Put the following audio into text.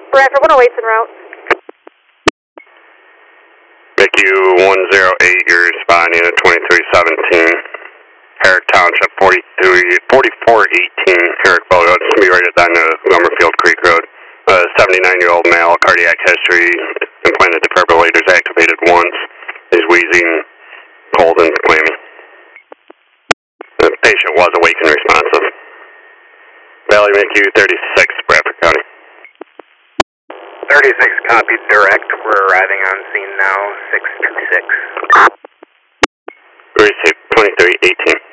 Bradford 108's en route. MICU 108, you're responding at 2317. Herrick Township 4418, Herrick Boulevard. It's going to be right on the Lumberfield Creek Road. 79-year-old male, cardiac history, implanted defibrillators activated once. He's wheezing, cold, and clammy. The patient was awake and responsive. Valley MICU 36, Bradford County. 36 copied direct. We're arriving on scene now, 626. Receive 2318.